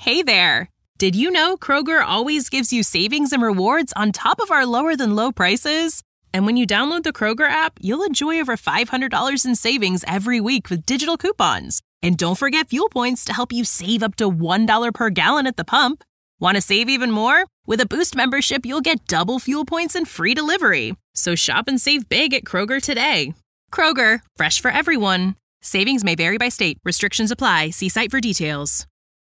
Hey there! Did you know Kroger always gives you savings and rewards on top of our lower-than-low prices? And when you download the Kroger app, you'll enjoy over $500 in savings every week with digital coupons. And don't forget fuel points to help you save up to $1 per gallon at the pump. Want to save even more? With a Boost membership, you'll get double fuel points and free delivery. So shop and save big at Kroger today. Kroger, fresh for everyone. Savings may vary by state. Restrictions apply. See site for details.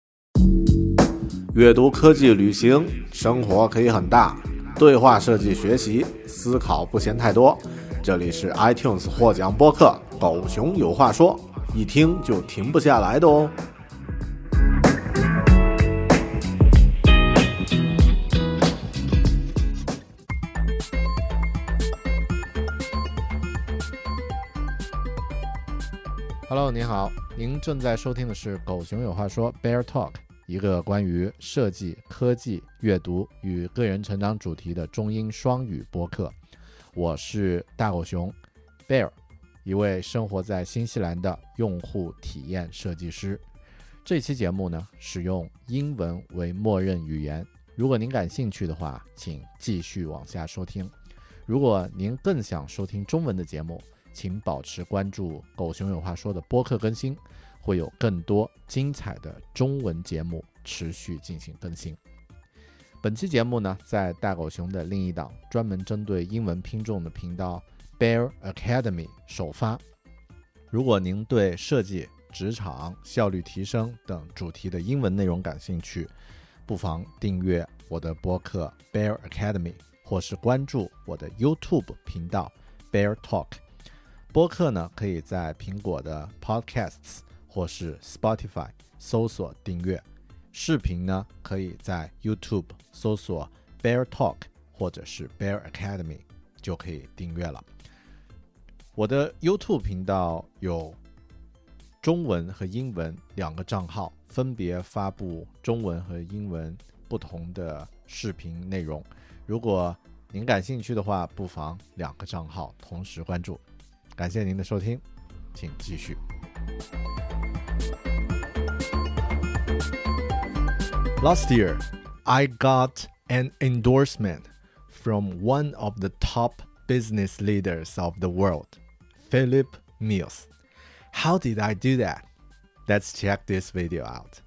阅读、科技、旅行，生活可以很大。对话设计学习，思考不嫌太多。这里是 iTunes 获奖播客《狗熊有话说》，一听就停不下来的哦。Hello， 你好，您正在收听的是《狗熊有话说》Bear Talk， 一个关于设计、科技、阅读与个人成长主题的中英双语播客。我是大狗熊 Bear， 一位生活在新西兰的用户体验设计师。这期节目呢，使用英文为默认语言。如果您感兴趣的话，请继续往下收听。如果您更想收听中文的节目，请保持关注狗熊有话说的播客更新，会有更多精彩的中文节目持续进行更新。本期节目呢，在大狗熊的另一档专门针对英文拼众的频道 Bear Academy 首发。如果您对设计、职场、效率提升等主题的英文内容感兴趣，不妨订阅我的播客 Bear Academy， 或是关注我的 YouTube 频道 Bear Talk。播客呢，可以在苹果的 Podcasts 或是 Spotify 搜索订阅。视频呢，可以在 YouTube 搜索 Bear Talk 或者是 Bear Academy 就可以订阅了。我的 YouTube 频道有中文和英文两个账号，分别发布中文和英文不同的视频内容。如果您感兴趣的话，不妨两个账号同时关注。感谢您的收听，请继续。Last year, I got an endorsement from one of the top business leaders of the world, Philip Mills. How did I do that? Let's check this video out.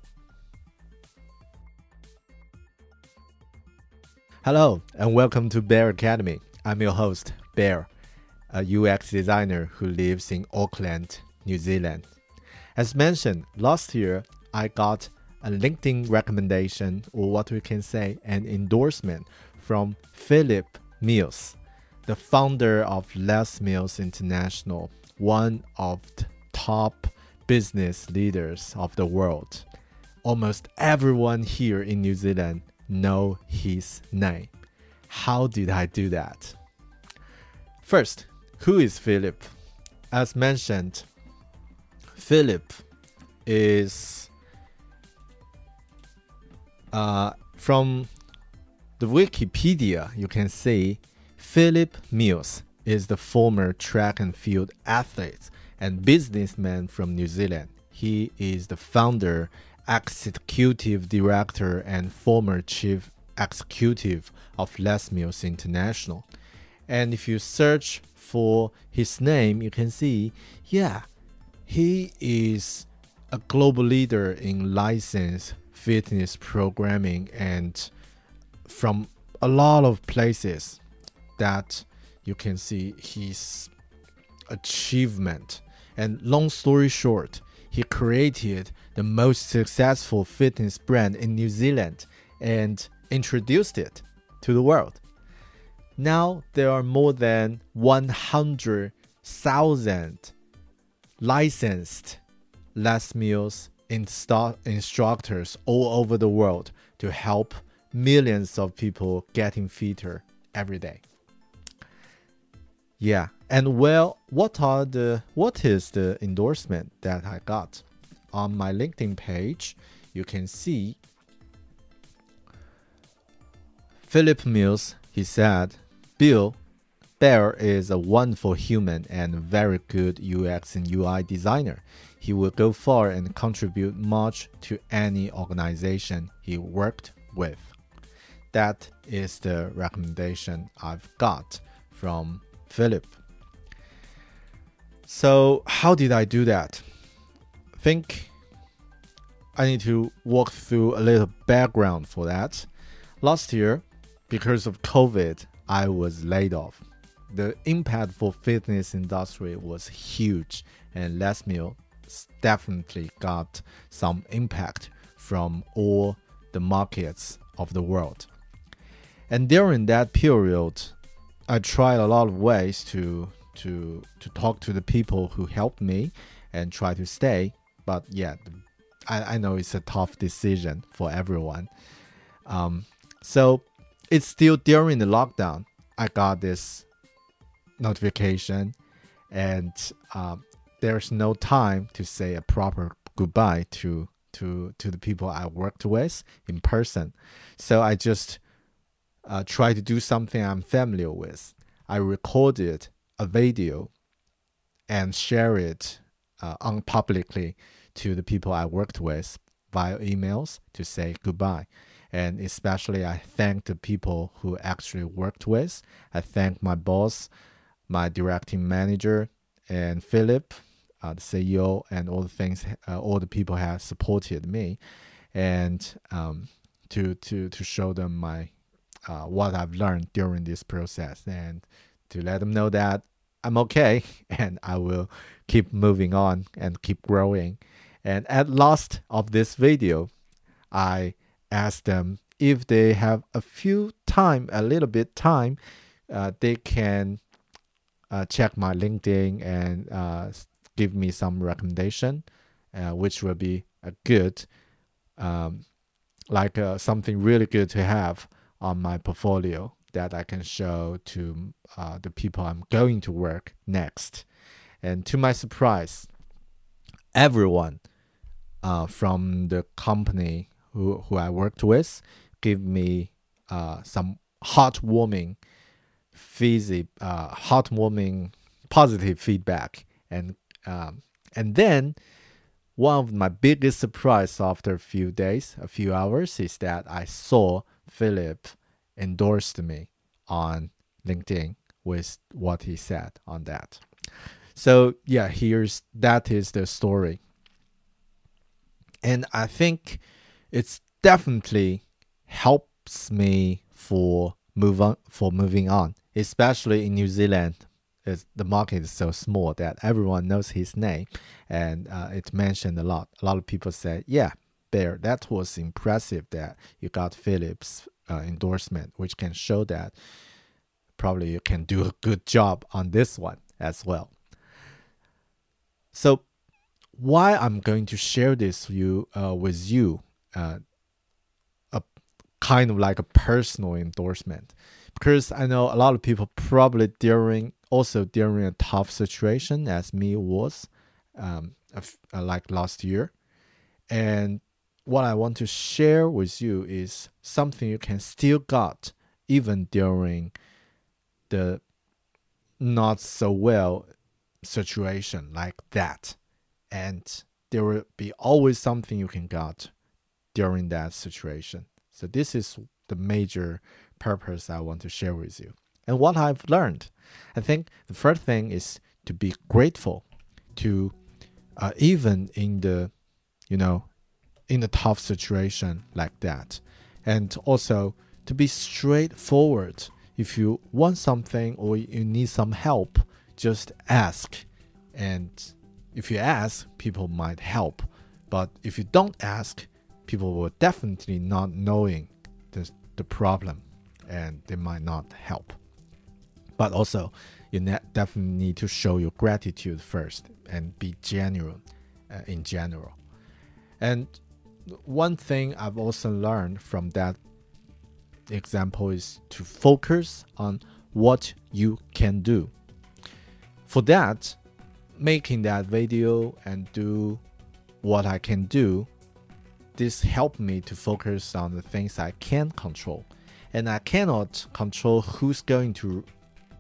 Hello, and welcome to Bear Academy. I'm your host, Bear.A UX designer who lives in Auckland, New Zealand. As mentioned, last year I got a LinkedIn recommendation, or what we can say, an endorsement from Philip Mills, the founder of Les Mills International, one of the top business leaders of the world. Almost everyone here in New Zealand know his name. How did I do that? First,Who is Philip? As mentioned, Philip is from the Wikipedia, you can see Philip Mills is the former track and field athlete and businessman from New Zealand. He is the founder, executive director, and former chief executive of Les Mills International. And if you search for his name, you can see, he is a global leader in licensed fitness programming and from a lot of places that you can see his achievement. And long story short, he created the most successful fitness brand in New Zealand and introduced it to the world.Now there are more than 100,000 licensed Les Mills instructors all over the world to help millions of people getting fitter every day. Yeah, and well, what is the endorsement that I got? On my LinkedIn page, you can see Philip Mills, he said, Bill, Bear is a wonderful human and a very good UX and UI designer. He will go far and contribute much to any organization he worked with. That is the recommendation I've got from Philip. So how did I do that? I think I need to walk through a little background for that. Last year, because of COVID, I was laid off. The impact for fitness industry was huge, and Les Mills definitely got some impact from all the markets of the world. And during that period, I tried a lot of ways to talk to the people who helped me and try to stay. But yeah, I know it's a tough decision for everyone. So it's still during the lockdown, I got this notification, and there's no time to say a proper goodbye to the people I worked with in person. So I just try to do something I'm familiar with. I recorded a video and share it publicly to the people I worked with via emails to say goodbye. And especially I thank the people who actually worked with. I thank my boss, my directing manager, and Philip, the CEO, and all the people have supported me, and to show them my what I've learned during this process, and to let them know that I'm okay and I will keep moving on and keep growing. And at last of this video, I asked them if they have a little bit time, they can check my LinkedIn and give me some recommendation, which will be a good, something really good to have on my portfolio that I can show to the people I'm going to work next. And to my surprise, everyone from the company who I worked with gave me some heartwarming positive feedback, and then one of my biggest surprise after a few hours is that I saw Philip endorsed me on LinkedIn with what he said on that. So yeah, that is the story. And I think it's definitely helps me for moving on, especially in New Zealand. The market is so small that everyone knows his name, and it's mentioned a lot. A lot of people say, yeah, Bear, that was impressive that you got Philip's endorsement, which can show that probably you can do a good job on this one as well. So why I'm going to share this with you, a kind of like a personal endorsement, because I know a lot of people probably during a tough situation as me was, like last year. And what I want to share with you is something you can still got even during the not so well situation like that. And there will be always something you can got during that situation. So this is the major purpose I want to share with you. And what I've learned, I think the first thing is to be grateful to even in the tough situation like that. And also to be straightforward. If you want something or you need some help, just ask. And if you ask, people might help. But if you don't ask, people will definitely not knowing the problem, and they might not help. But also, you definitely need to show your gratitude first and be genuine in general. And one thing I've also learned from that example is to focus on what you can do. For that, making that video and do what I can do, this helped me to focus on the things I can control. And I cannot control who's going to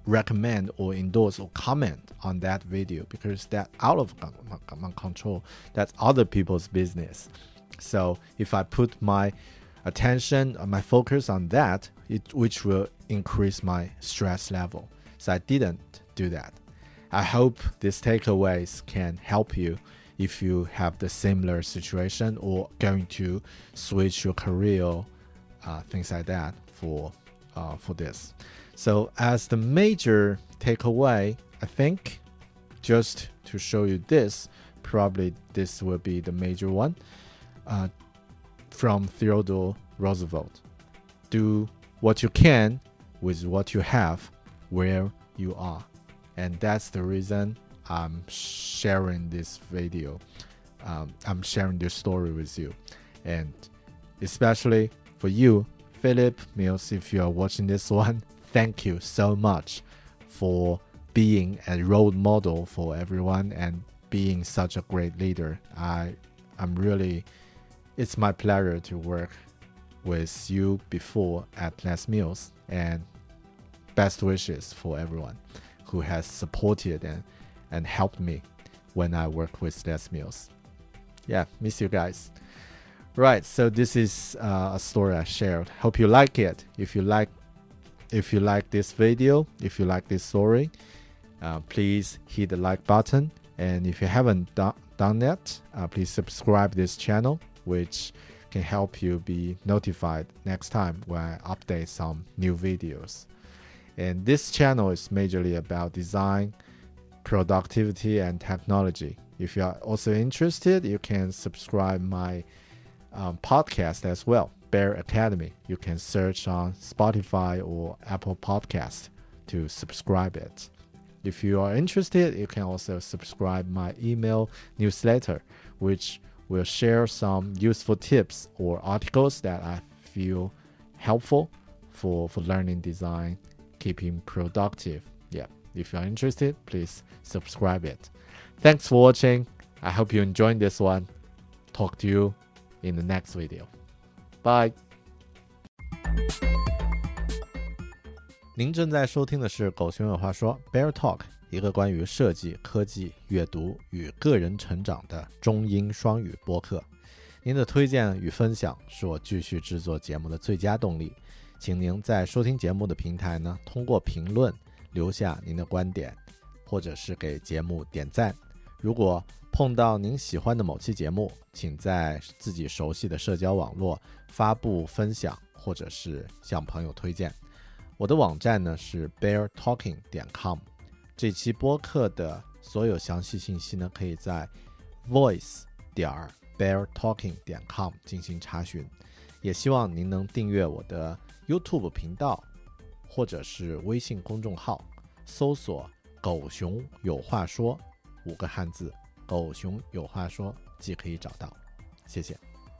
recommend or endorse or comment on that video, because that's out of my control. That's other people's business. So if I put my attention, my focus on that, which will increase my stress level. So I didn't do that. I hope these takeaways can help you if you have the similar situation or going to switch your career, things like that for this. So as the major takeaway, I think, just to show you this, probably this will be the major one, from Theodore Roosevelt. Do what you can with what you have where you are. And that's the reason I'm sharing this video. I'm sharing this story with you. And especially for you, Philip Mills, if you are watching this one, thank you so much for being a role model for everyone and being such a great leader. It's my pleasure to work with you before at Les Mills, and best wishes for everyone who has supported and helped me when I work with Les Mills. Yeah, miss you guys. Right, so this is a story I shared. Hope you like it. If you like this video, if you like this story, please hit the like button. And if you haven't done that, please subscribe this channel, which can help you be notified next time when I update some new videos. And this channel is majorly about design, productivity, and technology. If you are also interested, you can subscribe my podcast as well, Bear Academy. You can search on Spotify or Apple Podcast to subscribe it. If you are interested, you can also subscribe my email newsletter, which will share some useful tips or articles that I feel helpful for learning design, keeping productive. Yeah, if you're interested, please subscribe it. Thanks for watching. I hope you enjoyed this one. Talk to you in the next video. Bye. 您正在收听的是狗熊有话说 Bear Talk， 一个关于设计、科技、阅读与个人成长的中英双语播客。您的推荐与分享是我继续制作节目的最佳动力。请您在收听节目的平台呢，通过评论留下您的观点，或者是给节目点赞。如果碰到您喜欢的某期节目，请在自己熟悉的社交网络发布分享，或者是向朋友推荐。我的网站呢是 beartalking.com， 这期播客的所有详细信息呢可以在 voice.beartalking.com 进行查询。也希望您能订阅我的 YouTube 频道，或者是微信公众号，搜索狗熊有话说5个汉字，狗熊有话说即可以找到。谢谢。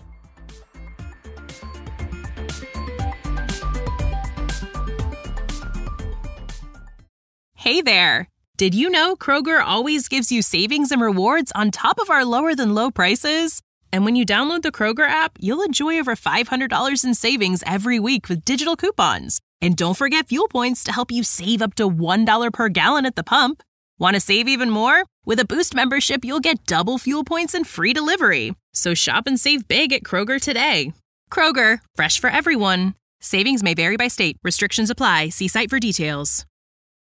Hey there! Did you know Kroger always gives you savings and rewards on top of our lower-than-low prices? And when you download the Kroger app, you'll enjoy over $500 in savings every week with digital coupons. And don't forget fuel points to help you save up to $1 per gallon at the pump. Want to save even more? With a Boost membership, you'll get double fuel points and free delivery. So shop and save big at Kroger today. Kroger, fresh for everyone. Savings may vary by state. Restrictions apply. See site for details.